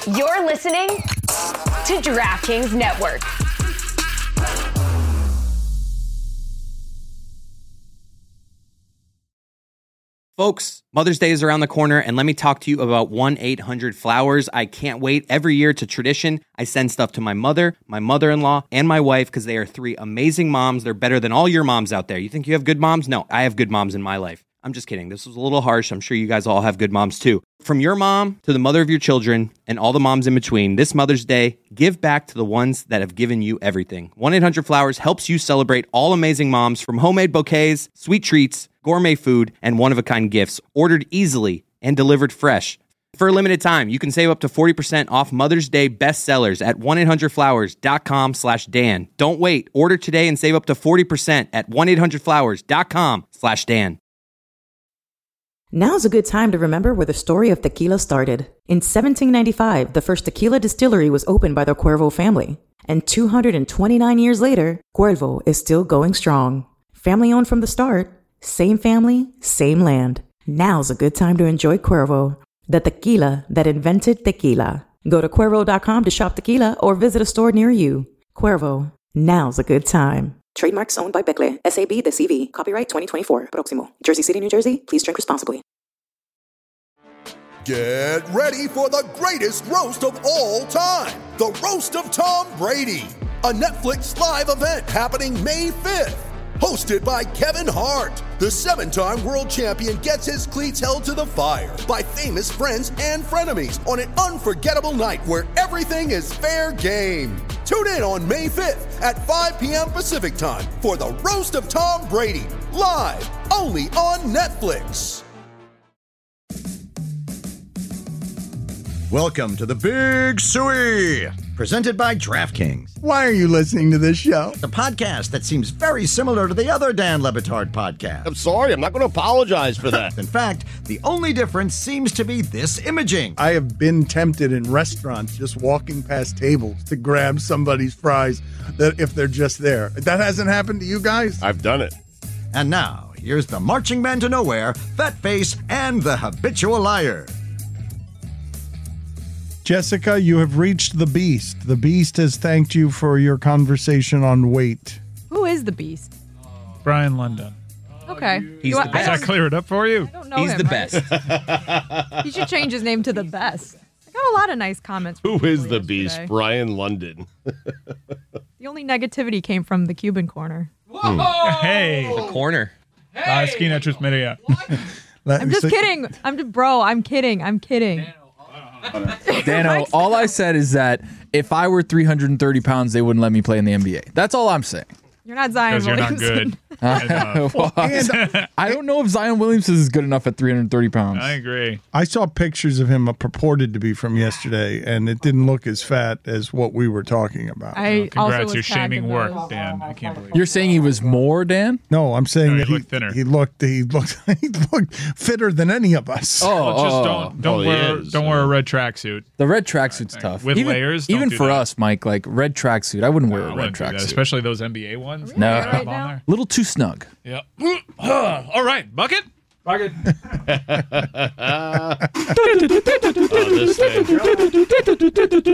You're listening to DraftKings Network. Folks, Mother's Day is around the corner, and let me talk to you about 1-800-Flowers. I can't wait. Every year, it's a tradition. I send stuff to my mother, my mother-in-law, and my wife because they are three amazing moms. They're better than all your moms out there. You think you have good moms? No, I have good moms in my life. I'm just kidding. This was a little harsh. I'm sure you guys all have good moms too. From your mom to the mother of your children and all the moms in between, this Mother's Day, give back to the ones that have given you everything. 1-800-Flowers helps you celebrate all amazing moms, from homemade bouquets, sweet treats, gourmet food, and one-of-a-kind gifts, ordered easily and delivered fresh. For a limited time, you can save up to 40% off Mother's Day bestsellers at 1-800-Flowers.com/Dan. Don't wait. Order today and save up to 40% at 1-800-Flowers.com/Dan. Now's a good time to remember where the story of tequila started. In 1795, the first tequila distillery was opened by the Cuervo family. And 229 years later, Cuervo is still going strong. Family owned from the start, same family, same land. Now's a good time to enjoy Cuervo, the tequila that invented tequila. Go to Cuervo.com to shop tequila or visit a store near you. Cuervo, now's a good time. Trademarks owned by Becle, SAB The CV. Copyright 2024. Proximo. Jersey City, New Jersey. Please drink responsibly. Get ready for the greatest roast of all time. The Roast of Tom Brady. A Netflix live event happening May 5th. Hosted by Kevin Hart. The 7-time world champion gets his cleats held to the fire by famous friends and frenemies on an unforgettable night where everything is fair game. Tune in on May 5th at 5 p.m. Pacific time for the Roast of Tom Brady. Live only on Netflix. Welcome to the Big Suey, presented by DraftKings. Why are you listening to this show? The podcast that seems very similar to the other Dan Le Batard podcast. I'm sorry, I'm not going to apologize for that. In fact, the only difference seems to be this imaging. I have been tempted in restaurants just walking past tables to grab somebody's fries that if they're just there. That hasn't happened to you guys? I've done it. And now, here's the marching man to nowhere, Fat Face, and the habitual liar. Jessica, you have reached the Beast. The Beast has thanked you for your conversation on weight. Who is the Beast? Brian London. Okay. He's the best. Does that clear it up for you? I don't know He's him, the right? best. He should change his name to the Best. I got a lot of nice comments. Who from is people the Beast? yesterday. Brian London. The only negativity came from the Cuban corner. Hey. Corner. Skin just media. I'm just kidding. I'm kidding. Dano, all I said is that if I were 330 pounds, they wouldn't let me play in the NBA. That's all I'm saying. You're not Zion Because you're not Williamson. good. Well, I don't know if Zion Williamson is good enough at 330 pounds. I agree. I saw pictures of him purported to be from yesterday, and it didn't look as fat as what we were talking about. I also Congrats, was you're tagged shaming in work, those. Dan. I can't believe You're saying he was more, Dan? No, I'm saying No, that he looked thinner. He looked he looked fitter than any of us. Well, just don't wear a red tracksuit. The red tracksuit's tough. With layers, don't Even do for that. us, Mike, like red tracksuit, I wouldn't wear I a red wouldn't do that, tracksuit. especially those NBA ones. No. Right Up now? on there. A little too snug. Yeah. All right, bucket. Bucket. This thing.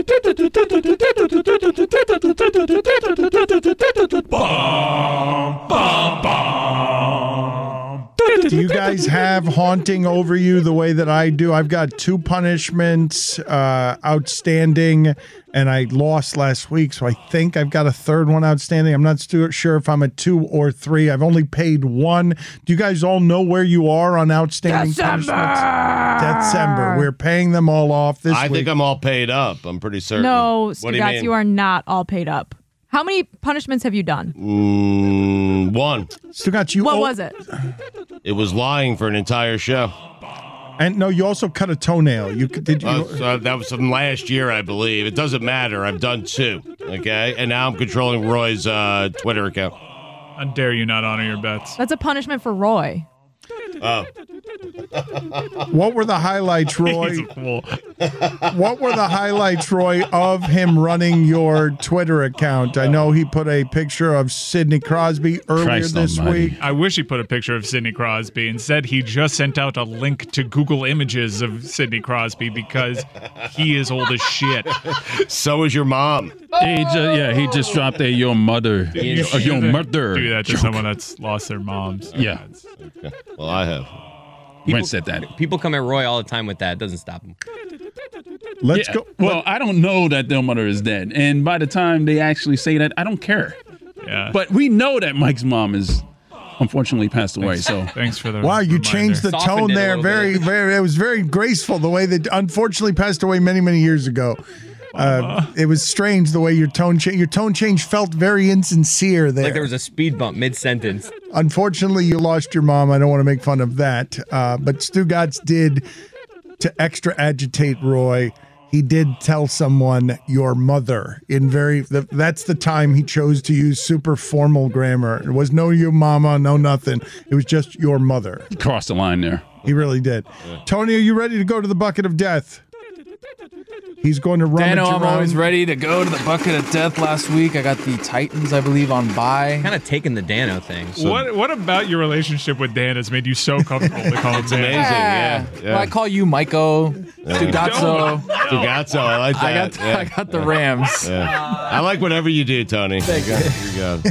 Do you guys have haunting over you the way that I do? I've got 2 punishments outstanding, and I lost last week, so I think I've got a 3rd one outstanding. I'm not sure if I'm at 2 or 3. I've only paid 1. Do you guys all know where you are on outstanding punishments? December. We're paying them all off this week. I think I'm all paid up. I'm pretty certain. No, What do you Stugotz, mean? you are not all paid up. How many punishments have you done? 1. Stugotz, you What owe- was it? It was lying for an entire show. And no, you also cut a toenail. Did you? That was from last year, I believe. It doesn't matter. I've done 2. Okay, and now I'm controlling Roy's Twitter account. How dare you not honor your bets? That's a punishment for Roy. Oh, What were the highlights, Roy? He's a fool. What were the highlights, Roy, of him running your Twitter account? I know he put a picture of Sidney Crosby earlier Christ this almighty. week. I wish he put a picture of Sidney Crosby. Instead, he just sent out a link to Google Images of Sidney Crosby because he is old as shit. So is your mom. He just dropped a your mother. Your mother. Do that to someone that's lost their moms. Yeah. Okay. Well, I have. Brent said that. People come at Roy all the time with that. It doesn't stop him. Let's Yeah, go. Well, I don't know that their mother is dead. And by the time they actually say that, I don't care. Yeah. But we know that Mike's mom is unfortunately passed away. So Thanks for the Wow, you reminder. changed the Softened tone it a there. little Very, bit. very. It was very graceful the way that unfortunately passed away many, many years ago. It was strange the way your tone changed. Your tone change felt very insincere there. Like there was a speed bump mid-sentence. Unfortunately, you lost your mom. I don't want to make fun of that. But Stugotz did, to extra agitate Roy, he did tell someone your mother in that's the time he chose to use super formal grammar. It was no you mama, no nothing. It was just your mother. he crossed the line there. He really did. Tony, are you ready to go to the bucket of death? He's going to rummage Dano, I'm around. always ready to go to the bucket of death. Last week, I got the Titans, I believe, on bye. Kind of taking the Dano thing. What about your relationship with Dan has made you so comfortable to call him Dan? Amazing. Yeah. Well, I call you Maiko, Stugazzo. Stugazzo, I like that. I got the Rams. Yeah. I like whatever you do, Tony. Thank you. Here you go.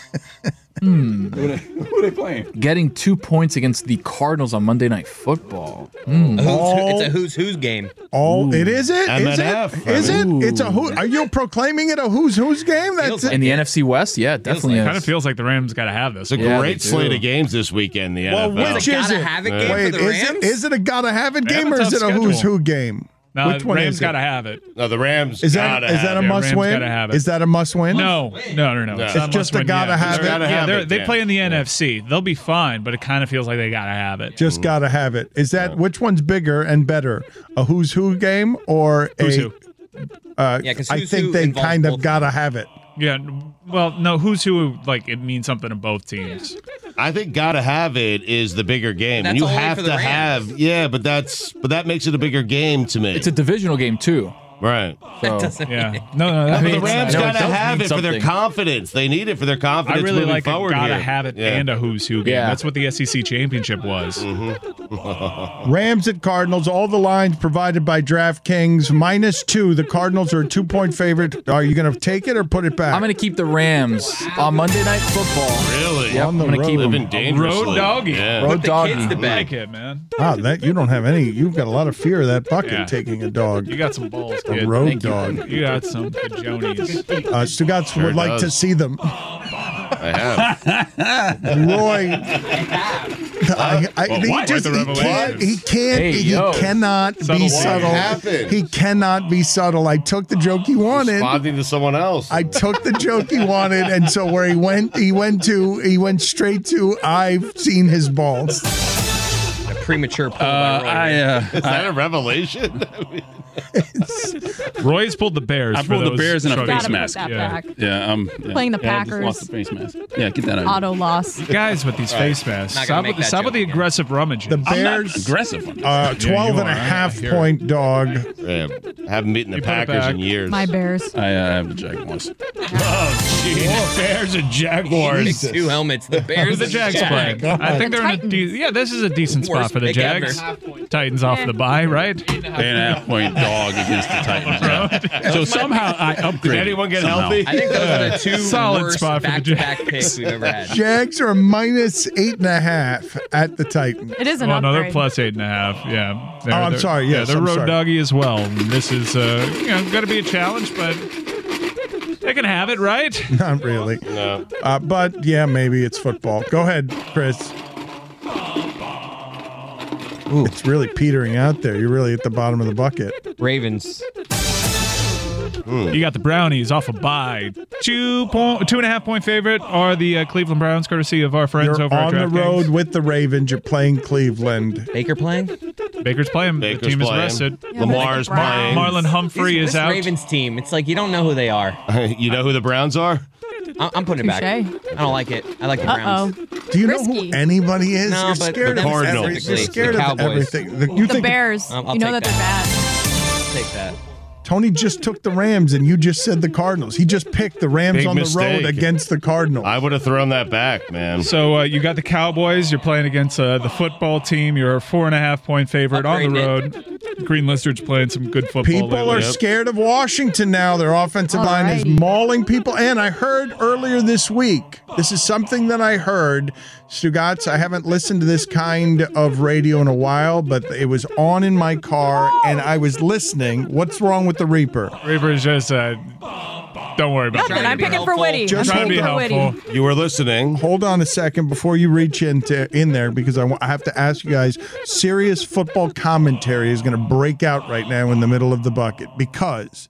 Who are they playing? Getting 2 points against the Cardinals on Monday Night Football. It's a who's game. It is it? Is MNF. it? Is it? It's a who? Are you proclaiming it a who's game? That's Feels it. In the NFC West, yeah, definitely Kind of is. feels like the Rams got to have this. It's a Yeah, great they slate do. of games this weekend, the Well, NFL. which is Gotta it? have it game Wait, for the is Rams? it a gotta have it They have game a or is tough it a who's schedule. who game? No, Which one Rams is got to it? have it. No, the Rams Is gotta that a have it. must Rams win? gotta have it. Is that a must win? No. It's not just must a win gotta yet. have it. Gotta have it, They Dan. play in the NFC. They'll be fine, but it kind of feels like they got to have it. Just gotta have it. Is that which one's bigger and better? A who's who game or Who's a? who? Yeah, 'cause I who's think who they involves kind of both. gotta have it. Yeah, well, no, who's who, like, it means something to both teams. I think gotta have it is the bigger game. That's And you only have for to the Rams. have but that makes it a bigger game to me. It's a divisional game, too. Right. So, Yeah. No, that But the means Rams I know it gotta does have mean it for their something. confidence. They need it for their I confidence really moving like a forward gotta here. have it Yeah. and a who's who game. Yeah. That's what the SEC championship was. Rams at Cardinals. All the lines provided by DraftKings. -2. The Cardinals are a 2-point favorite. Are you going to take it or put it back? I'm going to keep the Rams on Monday Night Football. Really? Yep, On the I'm going to keep road. them. Living dangerously. Road doggy. Yeah. Road the doggy. kids to I bed. like it, man. Wow, that you don't have any. You've got a lot of fear of that bucket Yeah. taking a dog. You got some balls, A kid. road Thank you. dog. You got some Jonies. Stugotz Sure would like to does. see them. I have. Roy, he what? just Quite the revelation. he can't Hey, he yo. cannot be Subtle subtle. What happened? He cannot be subtle. I took the joke he wanted. Responding to someone else. I took the joke he wanted, and so where he went straight to I've seen his balls. A premature pull by Roy. Is that a revelation? Roy's pulled the Bears. I for pulled the those Bears in a struggling. face Gotta put mask. that Yeah. back. Yeah, Playing the I just Packers. lost the face mask. Yeah, get that out. Auto loss. Guys with these face masks. Not gonna Stop make with, that stop with the joke again. aggressive rummaging. The I'm not Bears, aggressive. On this. 12 you and a are. half I hear point dog. Yeah, haven't beaten the You put it Packers back. in years. My Bears. I have the Jaguars. Oh, jeez. Bears and Jaguars. Big two helmets. The Bears the and Jags playing. I think The they're in a Titans. this is a decent spot Worst for the pick Jags. Titans off the bye, right? 8.5 point dog against the Titans. Yeah. So somehow I upgraded. Did anyone get somehow. healthy? I think those are the two Solid worst spot for the back-to-back Jags. picks we've ever had. Jags are -8.5 at the Titans. It is an Well, no, they're upgrade. plus 8.5. Yeah. I'm sorry, yes, they're I'm road sorry. doggy as well. And this is, going to be a challenge, but they can have it, right? Not really. No. But yeah, maybe it's football. Go ahead, Chris. It's really petering out there. You're really at the bottom of the bucket. Ravens. You got the Brownies off a bye. 2.5 point favorite are the Cleveland Browns, courtesy of our friends You're over at on the DraftKings. road with the Ravens. You're playing Cleveland. Baker playing? Baker's playing. Baker's the team is playing. rested. Lamar's but the Browns- playing. Marlon Humphrey This is out. Ravens team. It's like you don't know who they are. You know who the Browns are? I'm putting it back. I Touche. don't like it. I like the Browns. Do you know Risky. who anybody is? No, You're but scared the of Cardinals. everything. You're scared The of Cowboys. everything. You The think Bears. I'll You know take that they're bad. Take that. Tony just took the Rams and you just said the Cardinals. He just picked the Rams Big on the road mistake. against the Cardinals. I would have thrown that back, man. So you got the Cowboys. You're playing against the football team. You're a 4.5-point favorite on the road. Green Lizards playing some good football. People lately. are scared of Washington now. Their offensive line is Alrighty. mauling people. And I heard earlier this week, this is something that I heard, Stugotz, I haven't listened to this kind of radio in a while, but it was on in my car and I was listening. What's wrong with the Reaper? Reaper's just don't worry about Nothing. it. I'm picking for Witty. Just I'm Trying to be picking for Witty. helpful. You were listening. Hold on a second before you reach in there because I have to ask you guys, serious football commentary is going to break out right now in the middle of the bucket because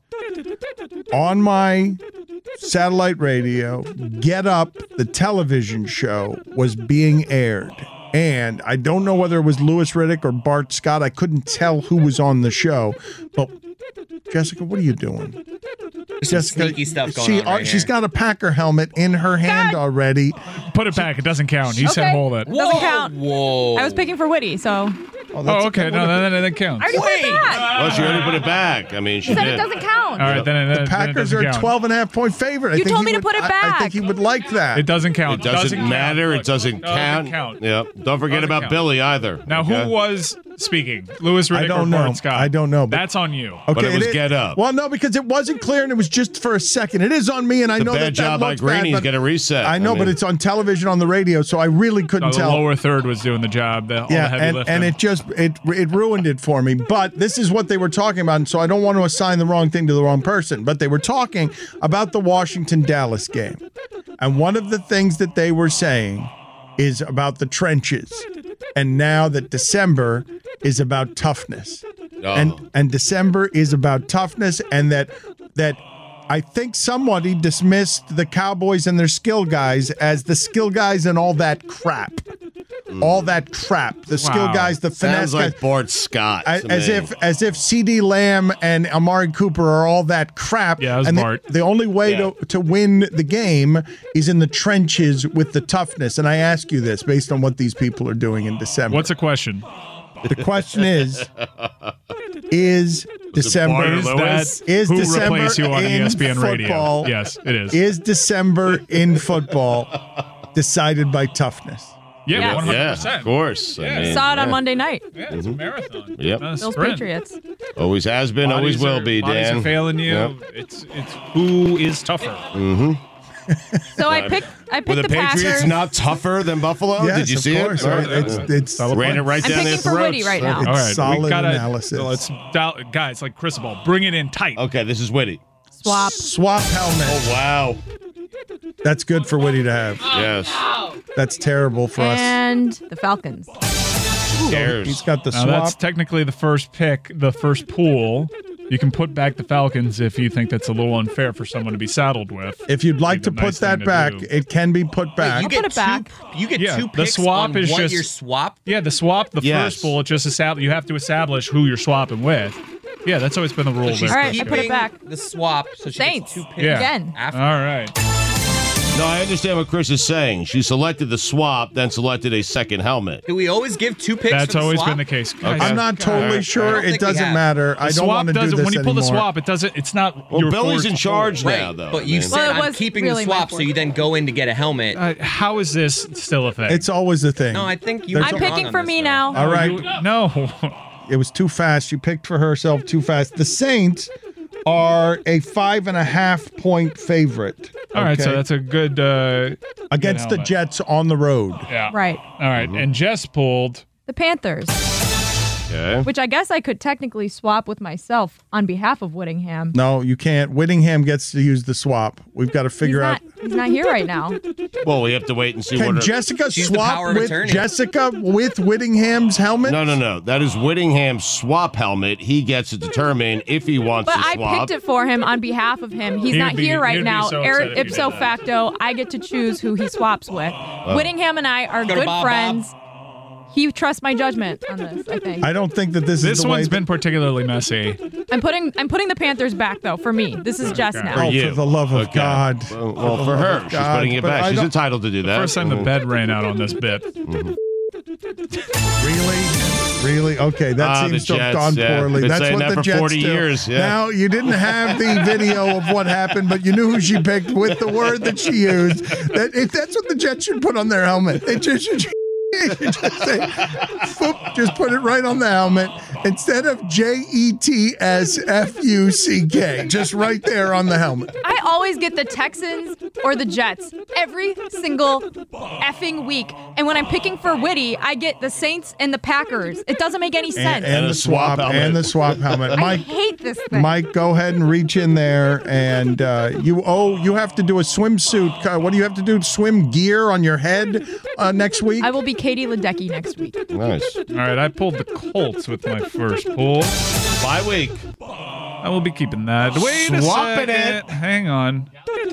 on my satellite radio, Get Up, the television show, was being aired. And I don't know whether it was Louis Riddick or Bart Scott. I couldn't tell who was on the show. But Jessica, what are you doing? Jessica, sneaky stuff going on right she's here. got a Packer helmet in her hand already. Put it back. It doesn't count. He said Okay. hold it. Doesn't count. Whoa. I was picking for Witty, so. Oh, okay. No, that counts. I already put it back. Well, she already put it back. I mean, she You said did. it doesn't count. All right, then The Packers are a 12.5-point favorite. You told me to put it I back. think he would like that. It doesn't count. It doesn't matter. Count. It doesn't Look, count. Yep. Don't forget Doesn't about count. Billy either. Now, okay? who was speaking? Louis Riddick I don't or know. Bart Scott? I don't know, but- That's on you. Okay, But it was Get Up. Well, no, because it wasn't clear and it was just for a second. It is on me, and I It's a know bad that job by looks bad, Greeny's but get a reset. I know, I but mean- it's on television on the radio, so I really couldn't The tell. lower third was doing the job. All the heavy and, lifting. and it just it ruined it for me. But this is what they were talking about, and so I don't want to assign the wrong thing to the wrong person. But they were talking about the Washington-Dallas game, and one of the things that they were saying is about the trenches, and now that December is about toughness, and December is about toughness, and that I think somebody dismissed the Cowboys and their skill guys as the skill guys and all that crap. All that crap. The skill guys, the finesse Sounds like guys. Bart Scott. to As me. if CD Lamb and Amari Cooper are all that crap. Yeah, it was and Bart. the only way to win the game is in the trenches with the toughness. And I ask you this based on what these people are doing in December. What's the question? The question is December Barney Lewis? is Who December replaced you on in ESPN football? Radio? Yes, it is. Is December in football decided by toughness? Yeah, 100%. Yeah, of course. I mean, Saw it on yeah. Monday night. Yeah, it's a marathon. Yep. Not a Bills sprint. Patriots. Always has been, always will be, bodies Dan. are failing you. Yep. It's who is tougher. So I picked Were the the Patriots Packers. not tougher than Buffalo? Yes, Did you of see course. it? All right. It's Ran it right I'm down their picking for Witty throats. right now. It's All right, solid we gotta, analysis. Let's guys like Cristobal, bring it in tight. Okay, this is Witty. Swap helmet. Oh, wow. That's good for Witty to have. Yes. That's terrible for us. and the Falcons. Cares. He's got the Now swap. that's technically the first pick, the first pool. You can put back the Falcons if you think that's a little unfair for someone to be saddled with. If you'd like Be to the put nice thing that to back, do. it can be put back. You I'll get put it back. You get Yeah, two the picks swap on is what just- you're swapped. Yeah, the swap, the Yes. first bullet just you have to establish who you're swapping with. Yeah, that's always been the rule. She's there. All right, I put it keeping back. the swap, so she Saints. gets two picks Yeah. Again. after. All right. No, I understand what Chris is saying. She selected the swap, then selected a second helmet. Do we always give two picks? That's for the always swap? been the case. Guys, I'm not totally I sure. don't It think we doesn't have. matter. I the don't swap want to do doesn't. this When you pull the anymore. swap, it doesn't. It's not. Well, your Billy's forced in charge Right, now, though. but you I mean. said Well, it I'm was keeping really the my swap, so you then go in to get a helmet. How is this still a thing? It's always a thing. No, I think you. There's were I'm wrong picking on for this, me though. now. All right. No. It was too fast. She picked for herself too fast. The Saints are a 5.5-point favorite. All right, so okay? that's a good against the helmet. Jets on the road. Yeah. Right. All right, and Jess pulled. The Panthers, Okay. which I guess I could technically swap with myself on behalf of Whittingham. No, you can't. Whittingham gets to use the swap. We've got to figure out. He's not here right now. Well, we have to wait and see Can what. Jessica She's the swap power of with attorney. Jessica with Whittingham's helmet? No. That is Whittingham's swap helmet. He gets to determine if he wants But to I swap. picked it for him on behalf of him. He's He'd not be- here right he'd be now. so upset if you Ipso did that. facto, I get to choose who he swaps with. Whittingham and I are Go to good Bob, friends. he trusts my judgment on this, I think. I don't think that this is the way one's been particularly messy. I'm putting the Panthers back, though, for me. This is Jess now. Oh, for the love of God. Well, for her. She's putting it back. She's entitled to do that. First time the bed ran out on this bit. Really? Okay, that seems to have gone poorly. Been That's saying what that the for Jets 40 do. years. Yeah. Now, you didn't have the video of what happened, but you knew who she picked with the word that she used. That's what the Jets should put on their helmet. They just should just say, whoop, just put it right on the helmet instead of JETSFUCK. Just right there on the helmet. I always get the Texans or the Jets every single effing week. And when I'm picking for witty, I get the Saints and the Packers. It doesn't make any sense. And the swap helmet. And the swap helmet. I hate this thing. Mike, go ahead and reach in there, and you have to do a swimsuit. What do you have to do? Swim gear on your head next week? I will be Katie Ledecky next week. Nice. All right, I pulled the Colts with my first pull. Bye week. I will be keeping that. Wait a Swapping second. Hang on.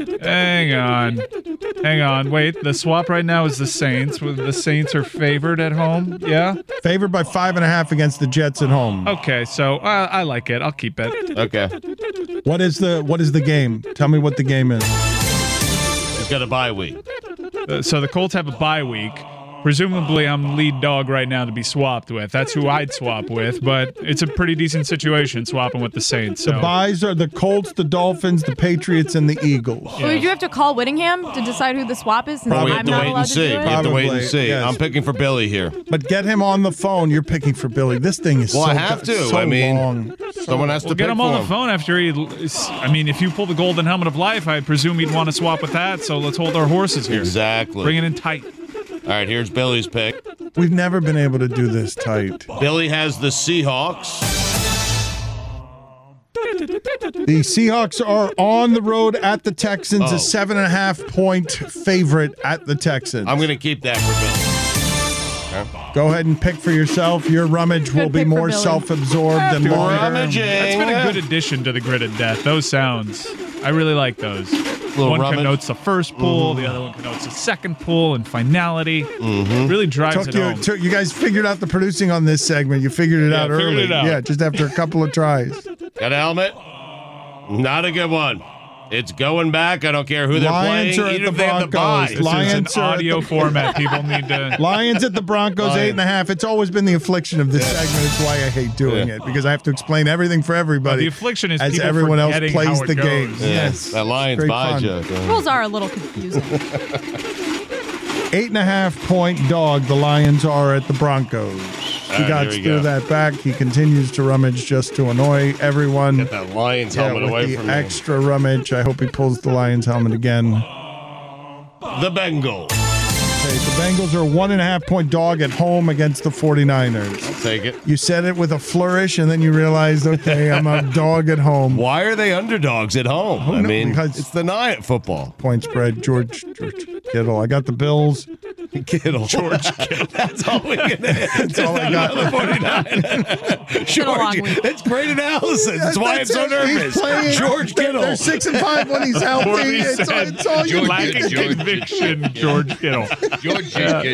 Wait, the swap right now is the Saints. The Saints are favored at home. Yeah? Favored by 5.5 against the Jets at home. Okay, so I like it. I'll keep it. Okay. What is the game? Tell me what the game is. He's got a bye week. So the Colts have a bye week. Presumably, I'm lead dog right now to be swapped with. That's who I'd swap with, but it's a pretty decent situation swapping with the Saints. So. The buys are the Colts, the Dolphins, the Patriots, and the Eagles. So did you have to call Whittingham to decide who the swap is? Since We I'm have to not wait allowed and to see. do We it? have to wait and Probably, see. yes. I'm picking for Billy here. But get him on the phone. You're picking for Billy. This thing is I have to. so I mean, long. Someone has to Get pick him on for the phone after he. I mean, if you pull the golden helmet of life, I presume he'd want to swap with that. So let's hold our horses here. Exactly. Bring it in tight. All right, here's Billy's pick. We've never been able to do this tight. Billy has the Seahawks. The Seahawks are on the road at the Texans, a 7.5-point favorite at the Texans. I'm going to keep that for Billy. Go ahead and pick for yourself. Your rummage will be more self-absorbed and longer. Rummaging. That's been a good addition to the Gritted Death. Those sounds. I really like those. One rummage. connotes the first pull, the other one connotes the second pull, and finality. Really drives it home. You guys figured out the producing on this segment. You figured it out figured early. it out. Yeah, just after a couple of tries. Got a helmet? Not a good one. It's going back. I don't care who they're Lions playing. are at Even the if they have the bye. Broncos. This Lions is an are at audio the- format. People need to. Lions at the Broncos, 8.5. It's always been the affliction of this segment. It's why I hate doing it, because I have to explain everything for everybody. The affliction is as people everyone else forgetting plays how it the goes. game. Yeah. Yes, That Lions Great bye fun. joke. Rules are a little confusing. 8.5-point dog. The Lions are at the Broncos. He right, got here we through go. that back. He continues to rummage just to annoy everyone. Get that Lions helmet with away the from me. extra rummage. I hope he pulls the Lions helmet again. The Bengals. Okay, the Bengals are a 1.5-point dog at home against the 49ers. I'll take it. You said it with a flourish, and then you realized, okay, I'm a dog at home. Why are they underdogs at home? I mean, because it's the night football. Point spread, George Kittle. I got the Bills. Kittle. George Kittle. That's all we can That's all I got. The 49. George, that's great analysis. That's why I'm so nervous. George Kittle. They're 6-5 when he's healthy. It's all you Lacking conviction, George Kittle. Is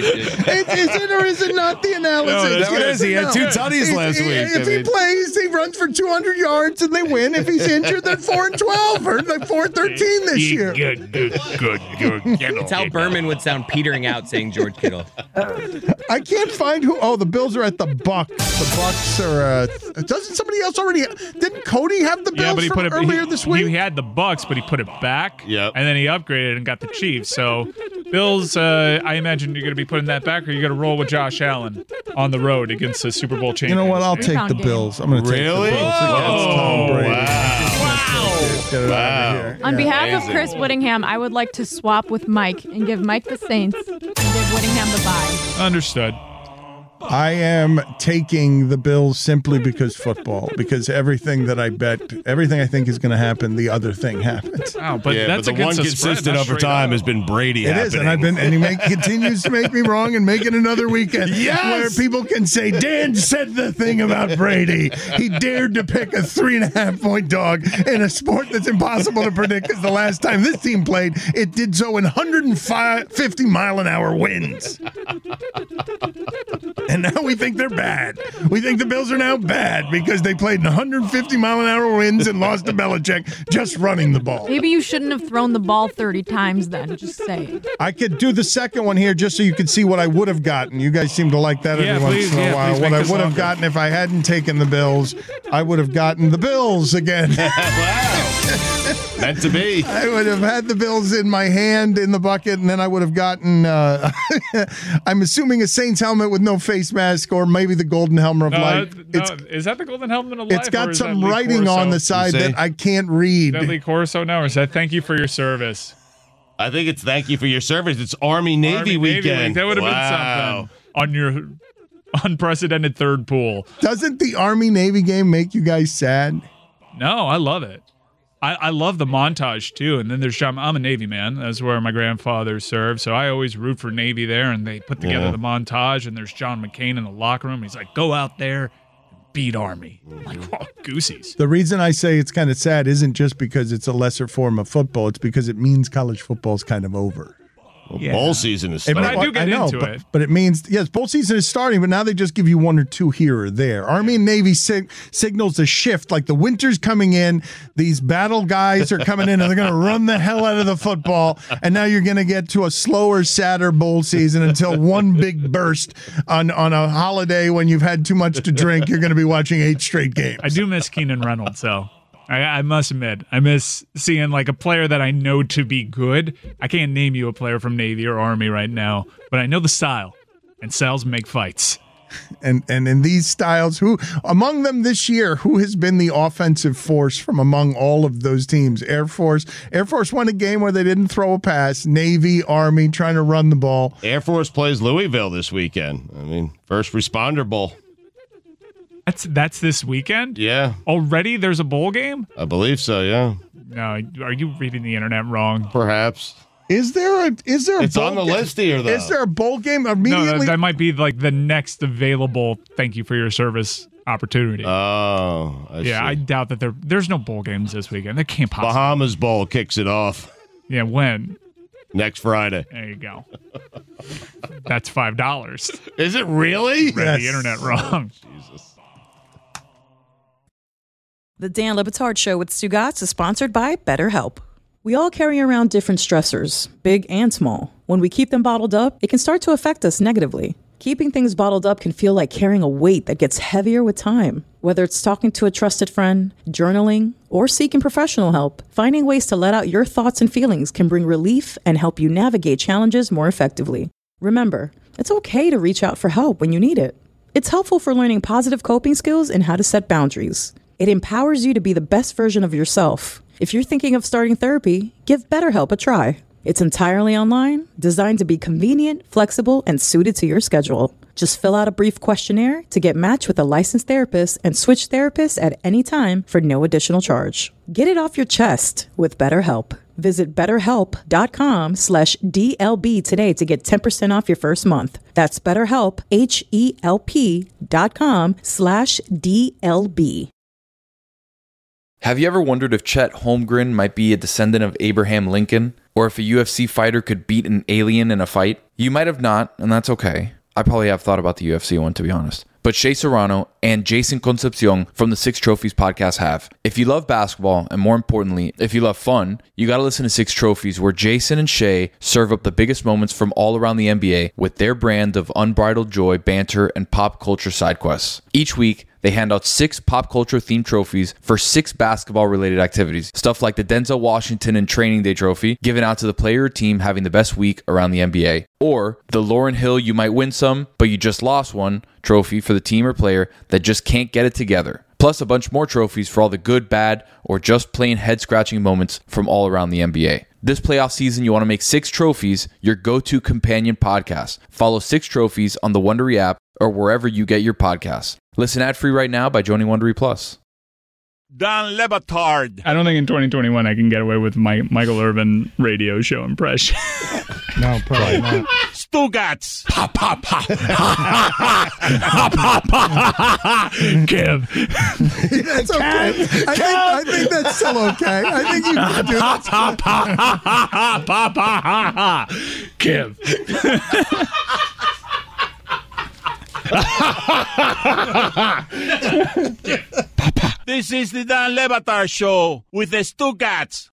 it or is it not the analysis? No, that's what it is. He had 2 tutties last week. If he plays, he runs for 200 yards and they win. If he's injured, they're 4-12 or they're 4-13 this year. Good. It's how Berman would sound petering out saying George Kittle. I can't find who. Oh, the Bills are at the Bucks. The Bucks are. Doesn't somebody else already? Didn't Cody have the Bills Yeah, but he from put it earlier this week? He had the Bucks, but he put it back. Yep. And then he upgraded and got the Chiefs. So Bills, I imagine you're going to be putting that back, or you're going to roll with Josh Allen on the road against the Super Bowl You champion. know what? I'll take the game. Bills. I'm going to take Really? the Bills against Tom Brady. Get it out of here. On behalf Amazing. of Chris Whittingham, I would like to swap with Mike and give Mike the Saints and give Whittingham the bye. Understood. I am taking the Bills simply because football. Because everything that I bet, everything I think is going to happen, the other thing happens. Wow, but Yeah, that's but the one against the spread, consistent not over straight time up. has been Brady It happening. and he continues to make me wrong and make it another weekend Yes! where people can say, Dan said the thing about Brady. He dared to pick a 3.5-point dog in a sport that's impossible to predict because the last time this team played, it did so in 150-mile-an-hour winds. And now we think they're bad. We think the Bills are now bad because they played in 150-mile-an-hour winds and lost to Belichick just running the ball. Maybe you shouldn't have thrown the ball 30 times then. Just saying. I could do the second one here just so you could see what I would have gotten. You guys seem to like that every once in a while. What I would have gotten if I hadn't taken the Bills, I would have gotten the Bills again. Wow. Meant to be. I would have had the Bills in my hand in the bucket, and then I would have gotten, I'm assuming, a Saints helmet with no face mask, or maybe the golden helmet of life. Is that the golden helmet of life? It's got some writing on the side that I can't read. Is that Lee Corso now, or is that thank you for your service? I think it's thank you for your service. It's Army-Navy weekend. That would have been something on your unprecedented third pool. Doesn't the Army-Navy game make you guys sad? No, I love it. I love the montage, too. And then there's John. I'm a Navy man. That's where my grandfather served. So I always root for Navy there. And they put together the montage. And there's John McCain in the locker room. He's like, go out there and beat Army. I'm like, oh, goosies. The reason I say it's kind of sad isn't just because it's a lesser form of football. It's because it means college football is kind of over. Well, bowl season is starting. But I do get into it. But it means, yes, bowl season is starting, but now they just give you one or two here or there. Army and Navy signals a shift, like the winter's coming in, these battle guys are coming in, and they're going to run the hell out of the football, and now you're going to get to a slower, sadder bowl season until one big burst on a holiday when you've had too much to drink. You're going to be watching 8 straight games. I do miss Keenan Reynolds, though. I must admit, I miss seeing like a player that I know to be good. I can't name you a player from Navy or Army right now, but I know the style, and styles make fights. And in these styles, who among them this year, who has been the offensive force from among all of those teams? Air Force won a game where they didn't throw a pass. Navy, Army trying to run the ball. Air Force plays Louisville this weekend. I mean, first responder bowl. That's this weekend? Yeah. Already there's a bowl game? I believe so, yeah. No, are you reading the internet wrong? Perhaps. Is there a It's bowl on the game? list here, though. Is there a bowl game immediately? No, that might be like the next available thank you for your service opportunity. Oh, I see. I doubt that there's no bowl games this weekend. There can't possibly. Bahamas Bowl kicks it off. Yeah, when? Next Friday. There you go. That's $5. Is it really? Read the internet wrong. Jesus. The Dan Le Batard Show with Stugotz is sponsored by BetterHelp. We all carry around different stressors, big and small. When we keep them bottled up, it can start to affect us negatively. Keeping things bottled up can feel like carrying a weight that gets heavier with time. Whether it's talking to a trusted friend, journaling, or seeking professional help, finding ways to let out your thoughts and feelings can bring relief and help you navigate challenges more effectively. Remember, it's okay to reach out for help when you need it. It's helpful for learning positive coping skills and how to set boundaries. It empowers you to be the best version of yourself. If you're thinking of starting therapy, give BetterHelp a try. It's entirely online, designed to be convenient, flexible, and suited to your schedule. Just fill out a brief questionnaire to get matched with a licensed therapist and switch therapists at any time for no additional charge. Get it off your chest with BetterHelp. Visit BetterHelp.com/DLB today to get 10% off your first month. That's BetterHelp, HELP.com/DLB. Have you ever wondered if Chet Holmgren might be a descendant of Abraham Lincoln? Or if a UFC fighter could beat an alien in a fight? You might have not, and that's okay. I probably have thought about the UFC one, to be honest. But Shea Serrano and Jason Concepcion from the Six Trophies podcast have. If you love basketball, and more importantly, if you love fun, you gotta listen to Six Trophies, where Jason and Shea serve up the biggest moments from all around the NBA with their brand of unbridled joy, banter, and pop culture side quests. Each week, they hand out 6 pop culture themed trophies for 6 basketball related activities. Stuff like the Denzel Washington and Training Day trophy, given out to the player or team having the best week around the NBA. Or the Lauryn Hill You Might Win Some, But You Just Lost One trophy for the team or player that just can't get it together. Plus a bunch more trophies for all the good, bad, or just plain head-scratching moments from all around the NBA. This playoff season, you want to make 6 Trophies your go-to companion podcast. Follow 6 Trophies on the Wondery app or wherever you get your podcasts. Listen ad-free right now by joining Wondery Plus. Dan Le Batard. I don't think in 2021 I can get away with my Michael Irvin radio show impression. No, probably not. Stugotz. Pa pa pa. Pa pa pa. Kev. That's okay. I think that's still okay. I think you can do that. Pa pa pa pa pa. Kev. This is the Dan Le Batard Show with the Stugatz.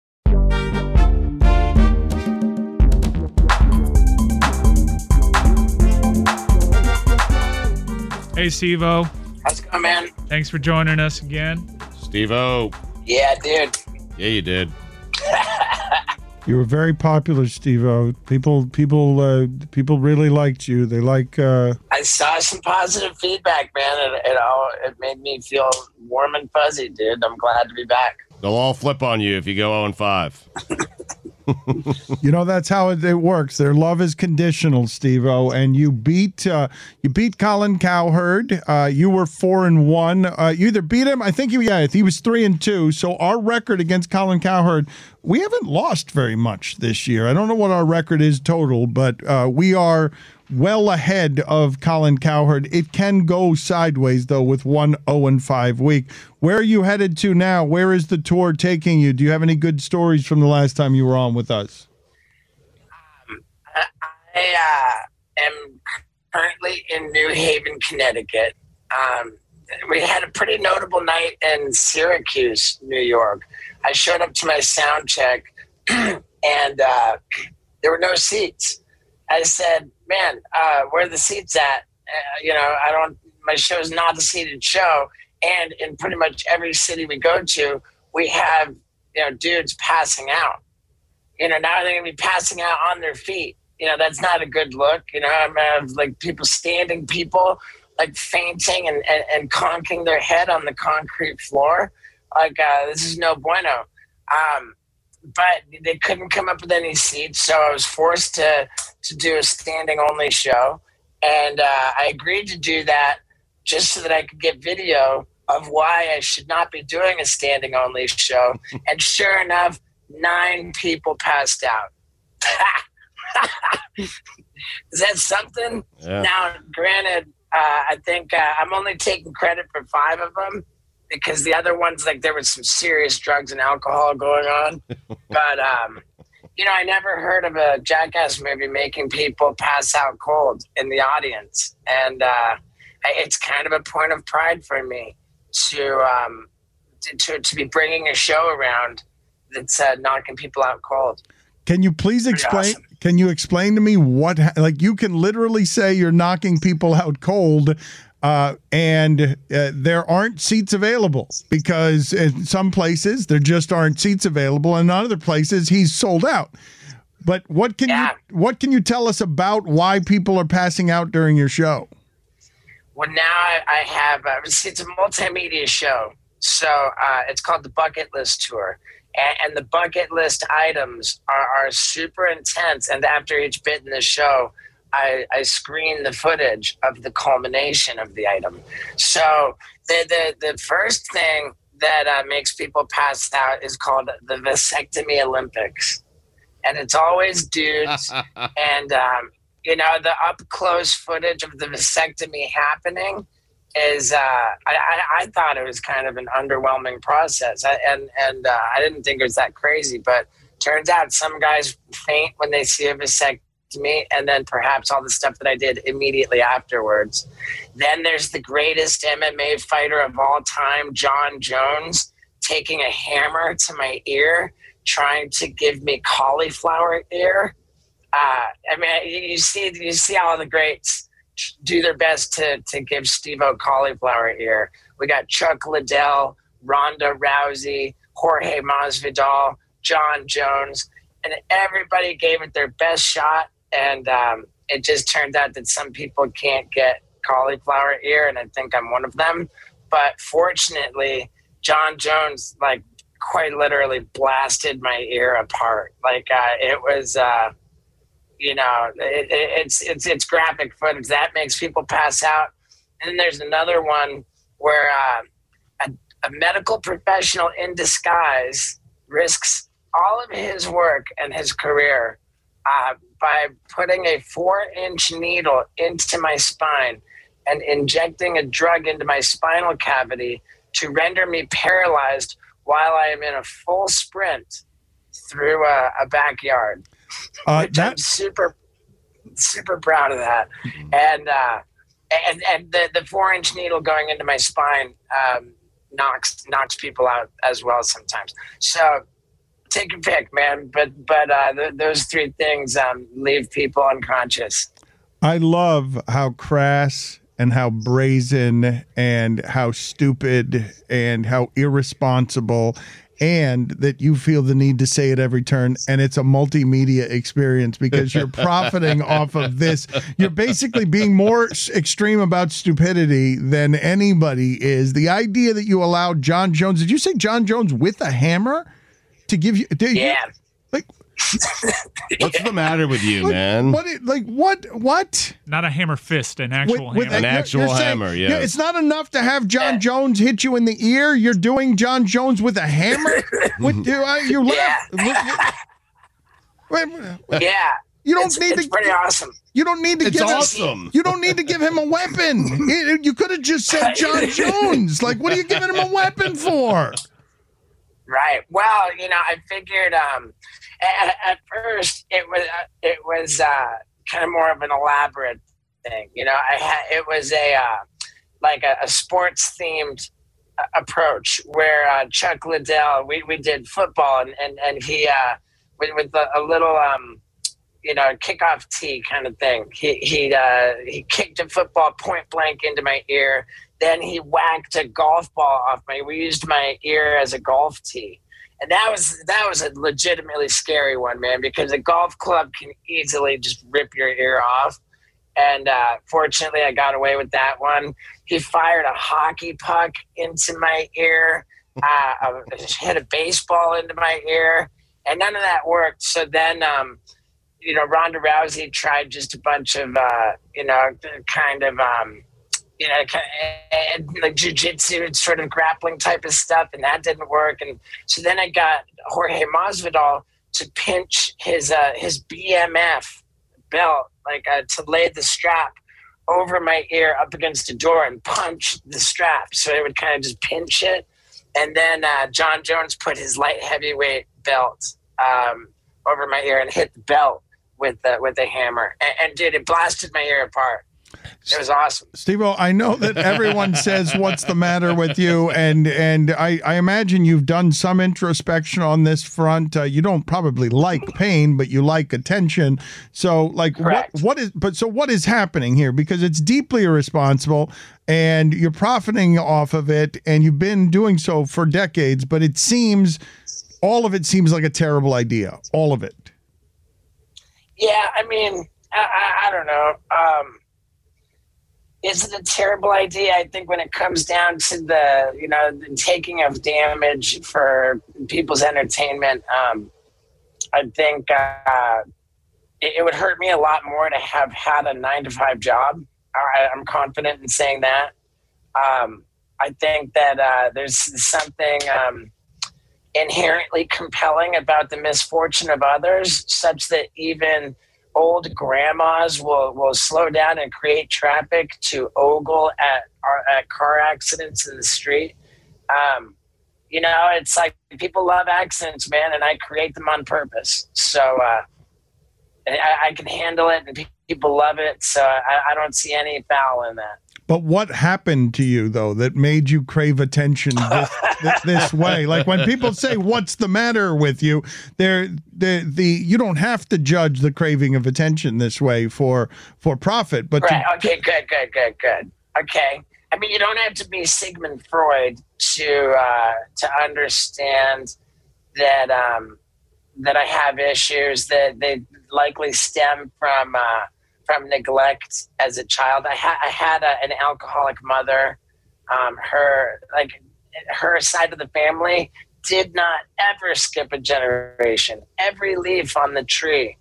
Hey, Steve-O. How's it going, man? Thanks for joining us again. Steve-O. Yeah, dude. Yeah, you did. You were very popular, Steve-O. People really liked you. They like. I saw some positive feedback, man. It made me feel warm and fuzzy, dude. I'm glad to be back. They'll all flip on you if you go 0-5. You know, that's how it works. Their love is conditional, Steve-O. And you beat Colin Cowherd. You were 4-1. You either beat him. I think he was 3-2. So our record against Colin Cowherd, we haven't lost very much this year. I don't know what our record is total, but we are well ahead of Colin Cowherd. It can go sideways, though, with 1 0-5 week. Where are you headed to now? Where is the tour taking you? Do you have any good stories from the last time you were on with us? I am currently in New Haven, Connecticut. We had a pretty notable night in Syracuse, New York. I showed up to my sound check, and there were no seats. I said, man, where are the seats at? My show's not a seated show. And in pretty much every city we go to, we have, dudes passing out. Now they're going to be passing out on their feet. That's not a good look. I'm going to have like fainting people like fainting and conking their head on the concrete floor. This is no bueno. But they couldn't come up with any seats, so I was forced to do a standing only show. And I agreed to do that just so that I could get video of why I should not be doing a standing only show. And sure enough, 9 people passed out. Is that something? Yeah. Now, granted, I think I'm only taking credit for 5 of them, because the other ones, there was some serious drugs and alcohol going on. But, I never heard of a Jackass movie making people pass out cold in the audience. And it's kind of a point of pride for me to be bringing a show around that's knocking people out cold. Can you please explain? Awesome. Can you explain to me what? You can literally say you're knocking people out cold, and there aren't seats available, because in some places there just aren't seats available, and in other places he's sold out. But what can you tell us about why people are passing out during your show? Well, now I have it's a multimedia show, so it's called the Bucket List Tour. And the bucket list items are super intense. And after each bit in the show, I screen the footage of the culmination of the item. So the first thing that makes people pass out is called the vasectomy Olympics. And it's always dudes. And, the up close footage of the vasectomy happening is I thought it was kind of an underwhelming process, and I didn't think it was that crazy, but turns out some guys faint when they see a vasectomy, and then perhaps all the stuff that I did immediately afterwards. Then there's the greatest MMA fighter of all time, John Jones, taking a hammer to my ear, trying to give me cauliflower ear. You see all the greats do their best to give Steve-O cauliflower ear. We got Chuck Liddell, Ronda Rousey, Jorge Masvidal, John Jones, and everybody gave it their best shot. And it just turned out that some people can't get cauliflower ear, and I think I'm one of them. But fortunately, John Jones, quite literally blasted my ear apart. It was... it's graphic footage that makes people pass out. And then there's another one where a medical professional in disguise risks all of his work and his career by putting a 4-inch needle into my spine and injecting a drug into my spinal cavity to render me paralyzed while I am in a full sprint through a backyard. I'm super, super proud of that. And and the 4-inch needle going into my spine knocks people out as well sometimes. So take your pick, man. But those three things leave people unconscious. I love how crass and how brazen and how stupid and how irresponsible, and that you feel the need to say it every turn, and it's a multimedia experience because you're profiting off of this. You're basically being more extreme about stupidity than anybody is. The idea that you allowed John Jones, did you say John Jones with a hammer to give you? Yeah. What's the matter with you, man? What? Not a hammer fist, an actual hammer. An actual hammer, yeah. It's not enough to have John Jones hit you in the ear. You're doing John Jones with a hammer? You don't need it's pretty awesome. You don't need to It's give awesome. You don't need to give him a weapon. You could have just said John Jones. Like, what are you giving him a weapon for? Right. Well, I figured at first it was kind of more of an elaborate thing. It was a sports themed approach where Chuck Liddell, we did football and he with a little kickoff tee kind of thing. He kicked a football point blank into my ear. Then he whacked a golf ball off we used my ear as a golf tee. And that was a legitimately scary one, man, because a golf club can easily just rip your ear off. And fortunately, I got away with that one. He fired a hockey puck into my ear, hit a baseball into my ear, and none of that worked. So then, Ronda Rousey tried just a bunch of, like jiu-jitsu sort of grappling type of stuff, and that didn't work. And so then I got Jorge Masvidal to pinch his BMF belt, to lay the strap over my ear up against the door and punch the strap, so it would kind of just pinch it. And then John Jones put his light heavyweight belt over my ear and hit the belt with a hammer, and dude, it blasted my ear apart. It was awesome. Steve-O, I know that everyone says, what's the matter with you? And I imagine you've done some introspection on this front. You don't probably like pain, but you like attention. So what is happening here? Because it's deeply irresponsible and you're profiting off of it, and you've been doing so for decades, but all of it seems like a terrible idea. All of it. Yeah, I mean, I don't know. Is it a terrible idea? I think when it comes down to the taking of damage for people's entertainment, I think it would hurt me a lot more to have had a 9-to-5 job. I'm confident in saying that. I think that there's something inherently compelling about the misfortune of others, such that even old grandmas will slow down and create traffic to ogle at car accidents in the street. It's like people love accidents, man, and I create them on purpose. So I can handle it, and people love it. So I don't see any foul in that. But what happened to you, though, that made you crave attention this way? Like when people say, what's the matter with you? You don't have to judge the craving of attention this way for profit. But right. Okay, good. Okay. I mean, you don't have to be Sigmund Freud to understand that I have issues that they likely stem from neglect as a child. I had an alcoholic mother. Her side of the family did not ever skip a generation. Every leaf on the tree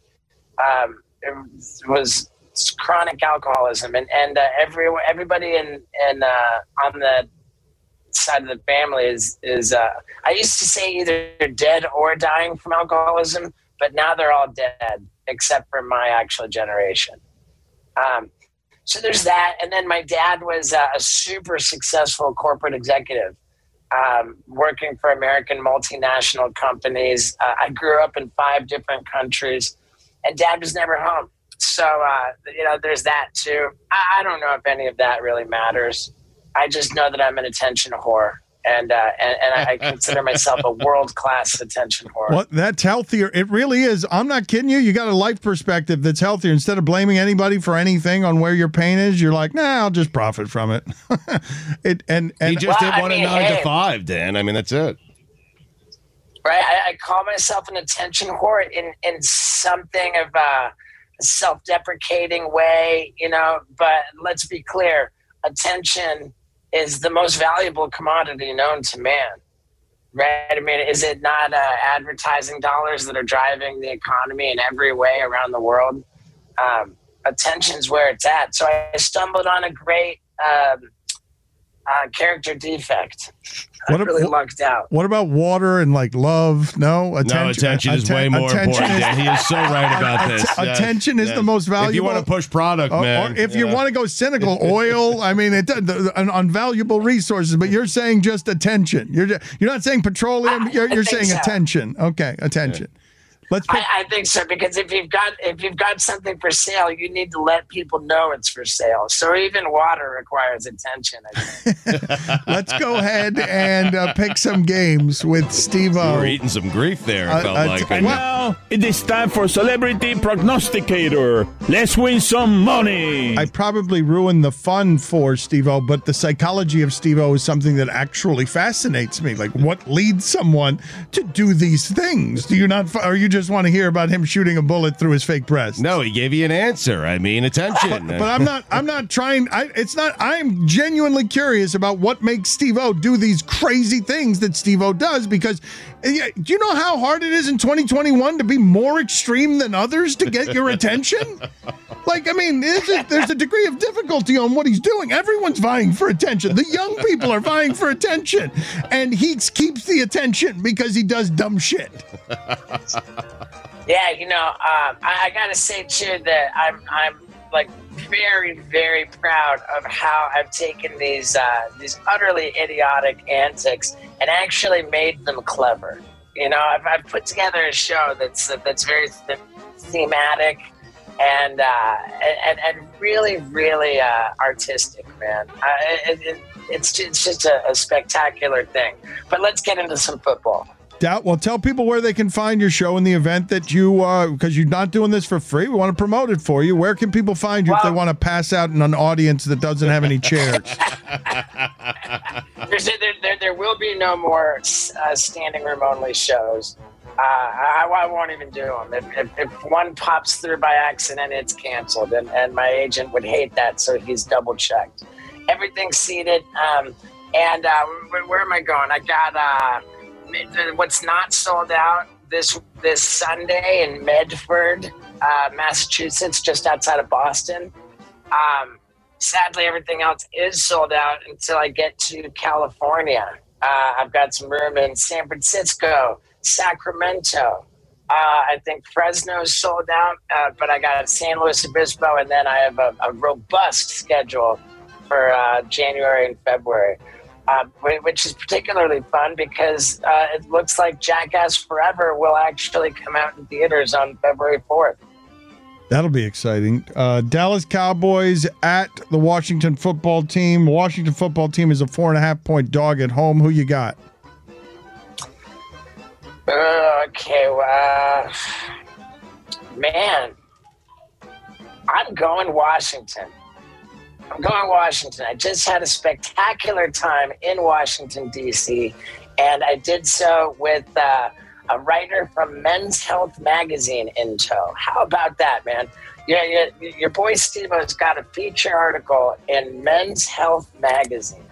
was chronic alcoholism, and everybody on the side of the family is I used to say either dead or dying from alcoholism, but now they're all dead except for my actual generation. So there's that. And then my dad was a super successful corporate executive, working for American multinational companies. I grew up in 5 different countries, and Dad was never home. So, there's that too. I don't know if any of that really matters. I just know that I'm an attention whore. And I consider myself a world-class attention whore. Well, that's healthier. It really is. I'm not kidding you. You got a life perspective that's healthier. Instead of blaming anybody for anything on where your pain is, you're like, nah, I'll just profit from it. He just did one at 9 to 5, Dan. I mean, that's it. Right? I call myself an attention whore in something of a self-deprecating way, but let's be clear. Attention is the most valuable commodity known to man, right? I mean, is it not advertising dollars that are driving the economy in every way around the world? Attention's where it's at. So I stumbled on a great character defect. I really lucked out. What about water and like love? No, attention is way more important. Dan. He is so right about this. Attention is the most valuable. If you want to push product, man. Or if you want to go cynical, oil. I mean, an unvaluable resources. But you're saying just attention. You're not saying petroleum. You're saying so. Attention. Okay, attention. Yeah. I think so, because if you've got something for sale, you need to let people know it's for sale. So even water requires attention, I think. Let's go ahead and pick some games with Steve-O. We're eating some grief there, it felt like. And now it is time for Celebrity Prognosticator. Let's win some money. I probably ruined the fun for Steve-O, but the psychology of Steve-O is something that actually fascinates me. Like, what leads someone to do these things? Do you not, or you just want to hear about him shooting a bullet through his fake breast? No, he gave you an answer. I mean, attention. But I'm not trying. I'm genuinely curious about what makes Steve-O do these crazy things that Steve-O does, because do you know how hard it is in 2021 to be more extreme than others to get your attention? Like, I mean, there's a degree of difficulty on what he's doing. Everyone's vying for attention. The young people are vying for attention, and he keeps the attention because he does dumb shit. Yeah, I gotta say too that I'm like very, very proud of how I've taken these utterly idiotic antics and actually made them clever. I've put together a show that's very thematic and really, really artistic, man. It's just a spectacular thing. But let's get into some football. Well, tell people where they can find your show in the event that you, because you're not doing this for free. We want to promote it for you. Where can people find you if they want to pass out in an audience that doesn't have any chairs? There will be no more standing room only shows. I won't even do them. If one pops through by accident, it's canceled, and my agent would hate that, so he's double checked. Everything's seated. And where am I going? I got what's not sold out this Sunday in Medford, Massachusetts, just outside of Boston. Sadly, everything else is sold out until I get to California. I've got some room in San Francisco, Sacramento. I think Fresno's sold out, but I got San Luis Obispo, and then I have a robust schedule for January and February. Which is particularly fun because it looks like Jackass Forever will actually come out in theaters on February 4th. That'll be exciting. Dallas Cowboys at the Washington football team. Washington football team is a 4.5-point dog at home. Who you got? Okay, man, I'm going Washington. I just had a spectacular time in Washington, D.C., and I did so with a writer from Men's Health magazine in tow. How about that, man? Yeah, your boy Steve-O's got a feature article in Men's Health magazine.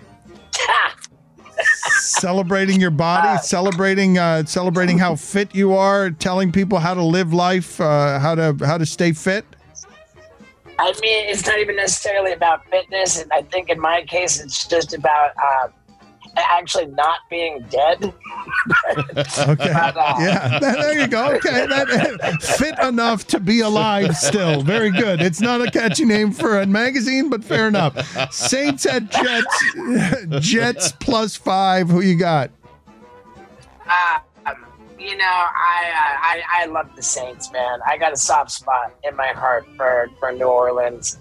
Celebrating your body, celebrating how fit you are, telling people how to live life, how to stay fit. I mean, it's not even necessarily about fitness. I think in my case, it's just about actually not being dead. Okay. Yeah, there you go. Okay, fit enough to be alive still. Very good. It's not a catchy name for a magazine, but fair enough. Saints at Jets. Jets +5. Who you got? I love the Saints, man. I got a soft spot in my heart for New Orleans.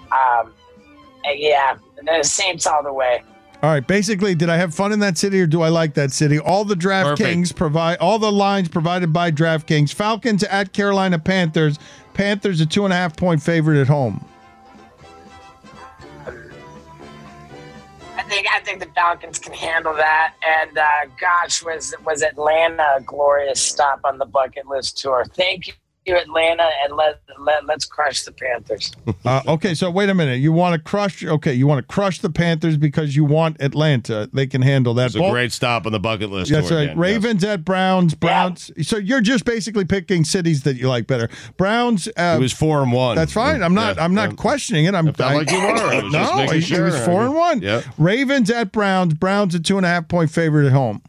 Yeah, the Saints all the way. All right. Basically, did I have fun in that city or do I like that city? All the DraftKings provide all the lines provided by DraftKings. Falcons at Carolina Panthers. Panthers a 2.5-point favorite at home. I think the Falcons can handle that. And gosh, was Atlanta a glorious stop on the bucket list tour? Thank you, Atlanta, and let's crush the Panthers. Okay, so wait a minute. You want to crush? Okay, you want to crush the Panthers because you want Atlanta. They can handle that. It's a great stop on the bucket list. That's right. Again. Ravens at Browns. Browns. Yeah. So you're just basically picking cities that you like better. Browns. It was 4-1. That's fine. I'm not questioning it. I felt like you were. No, it was 4-1. Yep. Ravens at Browns. Browns a 2.5-point favorite at home.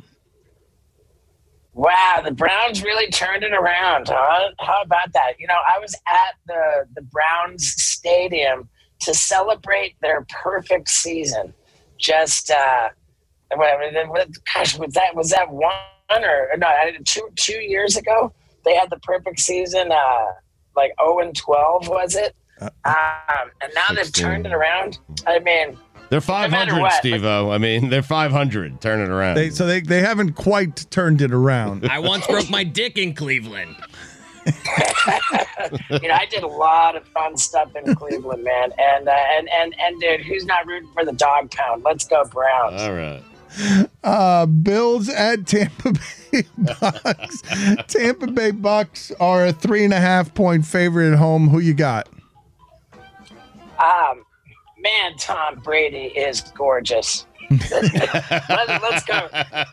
Wow, the Browns really turned it around, huh? How about that? I was at the Browns stadium to celebrate their perfect season. Just, gosh, was that one or no? 2 years ago they had the perfect season. Like 0-12 was it? And now they've turned it around. I mean. They're 500, Steve-O. I mean, they're 500. Turn it around. They haven't quite turned it around. I once broke my dick in Cleveland. I did a lot of fun stuff in Cleveland, man. And dude, who's not rooting for the dog pound? Let's go Browns. All right. Bills at Tampa Bay Bucks. Tampa Bay Bucks are a 3.5-point favorite at home. Who you got? Man, Tom Brady is gorgeous. Let's go.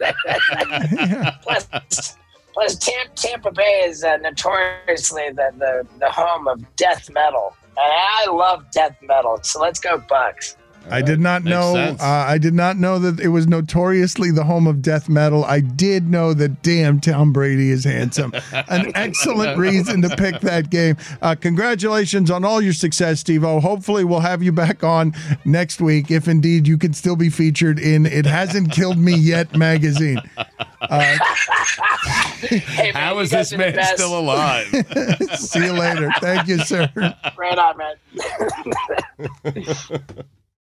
Plus Tampa Bay is notoriously the home of death metal. And I love death metal, so let's go Bucks. I did not know. I did not know that it was notoriously the home of death metal. I did know that damn Tom Brady is handsome. An excellent reason to pick that game. Congratulations on all your success, Steve-O. Hopefully we'll have you back on next week if indeed you can still be featured in It Hasn't Killed Me Yet magazine. Hey, man, how is this man still alive? See you later. Thank you, sir. Right on, man.